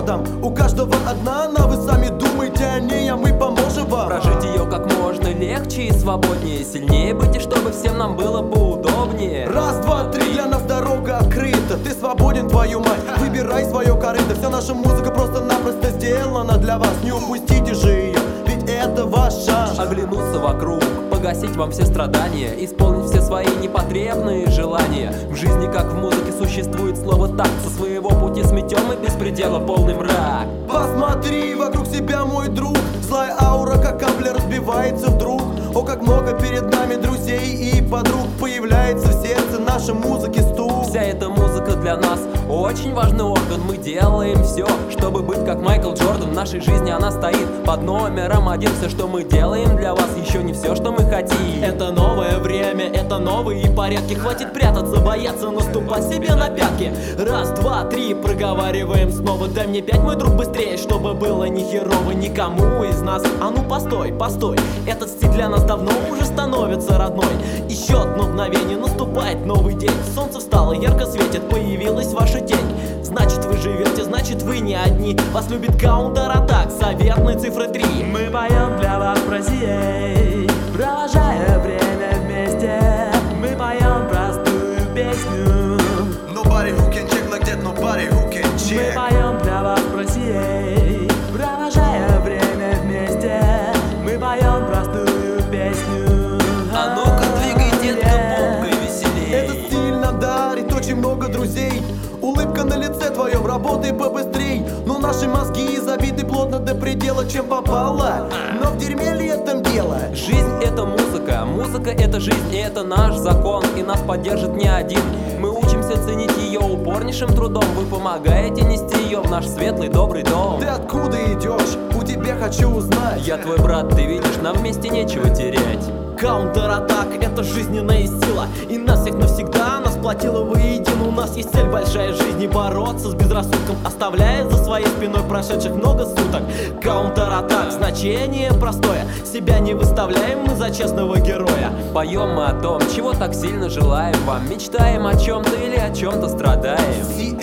Городом. У каждого одна она, вы сами думаете о ней, а мы поможем вам прожить ее как можно легче и свободнее, сильнее быть, и чтобы всем нам было поудобнее. Раз, два, три, для нас дорога открыта. Ты свободен, твою мать, выбирай свое корыто. Вся наша музыка просто-напросто сделана для вас. Не упустите же ее, ведь это ваш шанс. Оглянуться вокруг, погасить вам все страдания, исполнить все свои непотребные желания. В жизни, как в музыке, существует слово «так». Со своего пути сметем и без предела полный мрак. Посмотри вокруг себя, мой друг. Злая аура, как капля, разбивается вдруг. О, как много перед нами друзей и подруг. Появляется в сердце нашей музыки стук. Вся эта музыка для нас очень важный орган. Мы делаем все, чтобы быть как Майкл Джордан. В нашей жизни она стоит под номером 1. Все, что мы делаем для вас, еще не все, что мы хотим. Это новое время, это новые порядки. Хватит прятаться, бояться, наступать себе на пятки. Раз, два, три, проговариваем снова. Дай мне 5, мой друг, быстрее, чтобы было не херово никому из нас. А ну постой, постой, этот стиль для нас давно уже становится родной. Еще одно мгновение, наступает новый день. Солнце встало, ярко светит, появилась ваша тень. Значит, вы живете, значит, вы не одни. Вас любит Counter-Attack, заветной цифры 3. Мы поем для вас в России, провожая время вместе. Мы поем простую песню. Nobody who can check like that, nobody who can Мы check. поем для вас в России, провожая время вместе. Мы поем простую песню. А ну-ка двигай, детка, попкой веселей. Этот стиль нам дарит очень много друзей. Улыбка на лице твоем, работай побыстрей. Но наши мозги забиты плотно до предела, чем попало. Но в дерьме ли этом дело? Жизнь — это музыка, музыка — это жизнь, и это наш закон, и нас поддержит не один. Мы учимся ценить ее упорнейшим трудом. Вы помогаете нести ее в наш светлый добрый дом. Ты откуда идешь? У тебя хочу узнать. Я твой брат, ты видишь, нам вместе нечего терять. Counter-Attack — это жизненная сила, и нас всех навсегда нас сплотила воедино. У нас есть цель большая в жизни — бороться с безрассудком, оставляя за своей спиной прошедших много суток. Counter-Attack — значение простое, себя не выставляем мы за честного героя. Поем мы о том, чего так сильно желаем вам, мечтаем о чем-то или о чем-то страдаем.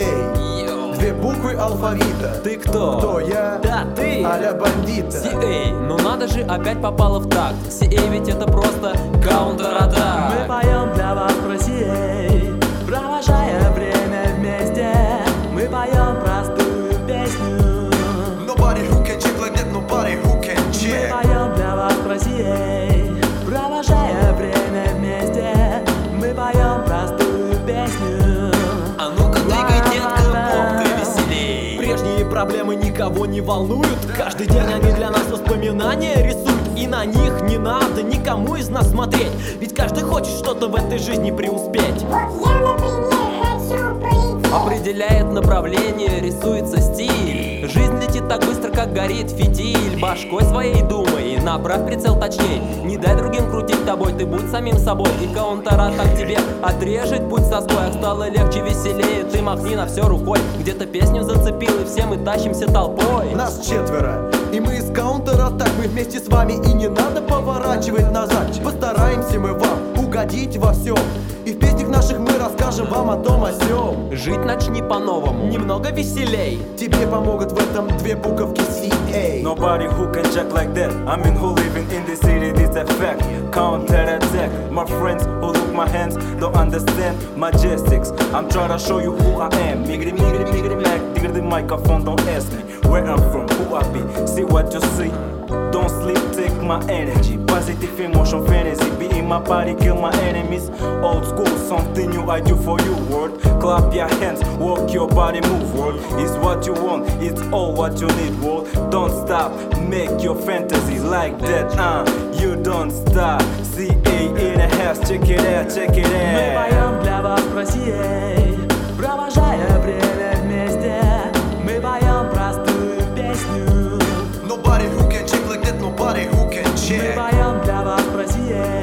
CA, две буквы алфавита. Ты кто? Кто я? Да, ты! А-ля бандита. CA, ну надо же, опять попала в такт. CA ведь это просто Counter-Attack. Мы поем для вас в России, провожая время вместе. Мы поем простую песню. Nobody who can check like that, nobody who can Мы check. поем для вас в России, провожая время вместе. Мы поем простую песню. А ну-ка двигай, детка, попкой веселей. Прежние проблемы никого не волнуют. Каждый день они для нас воспоминания рисуют. И на них не надо никому из нас смотреть, ведь каждый хочет что-то в этой жизни преуспеть. Вот я, например, хочу полететь. Определяет направление, рисуется стиль. Жизнь летит так быстро, как горит фитиль. Башкой своей думай, направь прицел точней. Не дай другим крутить тобой, ты будь самим собой. И Counter-Attack тебе отрежет путь соской. А стало легче, веселее, ты махни на все рукой. Где-то песню зацепил, и все мы тащимся толпой. Нас четверо, и мы из Counter-Attack. Мы вместе с вами, и не надо поворачивать назад. Постараемся мы вам угодить во всем, и в песнях наших мы расскажем вам о том, о сём. Жить начни по-новому. Немного веселей. Тебе помогут в этом две буковки CA. Nobody who can check like that. I mean, who living in the city, this a fact. Counter-Attack. My friends who look my hands don't understand majestics. I'm trying to show you who I am. Migri, migri, migri, mac. Digger the microphone, don't ask me where I'm from, who I be. See what you see. Don't sleep, take my energy. Positive emotion, fantasy. Be in my body, kill my enemies. Old school, something new I do for you, world. Clap your hands, walk your body, move, world. It's what you want, it's all what you need, world. Don't stop, make your fantasies like that, you don't stop. CA in the house, check it out, check it Мы out. поем для вас в России, провожая время вместе. Мы поем простую песню. Nobody who can check like that, nobody who can Мы check. поем для вас в России,